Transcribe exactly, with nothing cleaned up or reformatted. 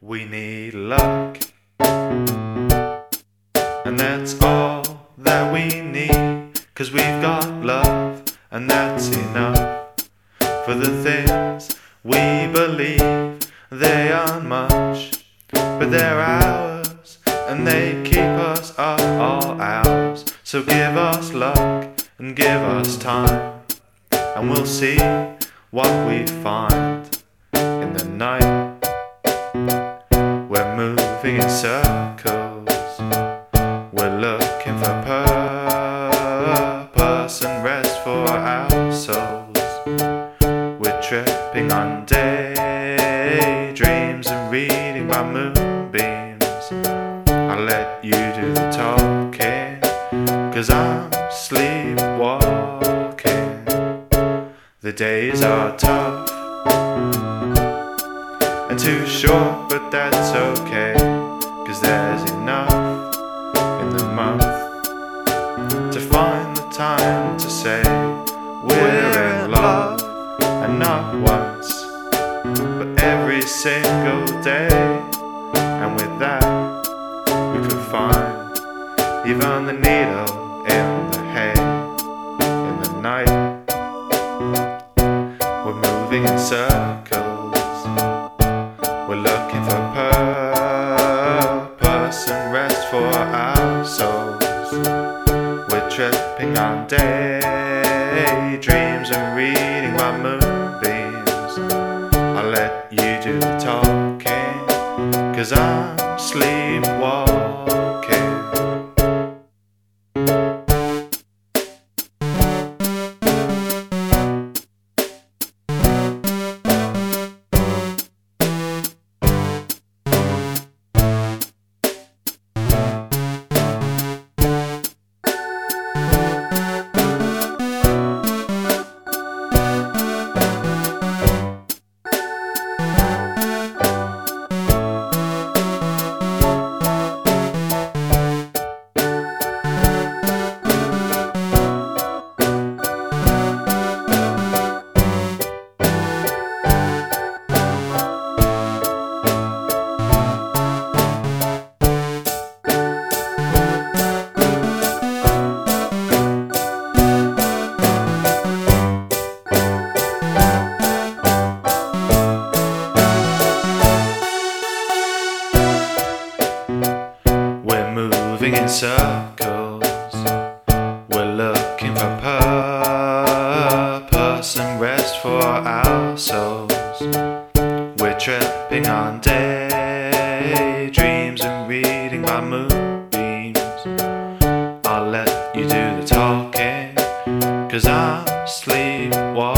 We need luck, and that's all that we need, 'cause we've got love, and that's enough. For the things we believe, they aren't much, but they're ours, and they keep us up all hours. So give us luck, and give us time, and we'll see what we find in the night. We're moving in circles, we're looking for purpose and rest for our souls. We're tripping on daydreams and reading by moonbeams. I'll let you do the talking, 'cause I'm sleepwalking. The days are tough and too short, but that's okay, 'cause there's enough in the month to find the time to say we're in love, and not once, but every single day. And with that, we could find even the needle in the hay in the night. We're moving in circles, we're looking for purpose and rest for our souls. We're tripping on daydreams and reading by moonbeams. I'll let you do the talking, 'cause I'm sleepwalking. Moving in circles, we're looking for purpose and rest for our souls. We're tripping on daydreams and reading by moonbeams. I'll let you do the talking, 'cause I'm sleepwalking.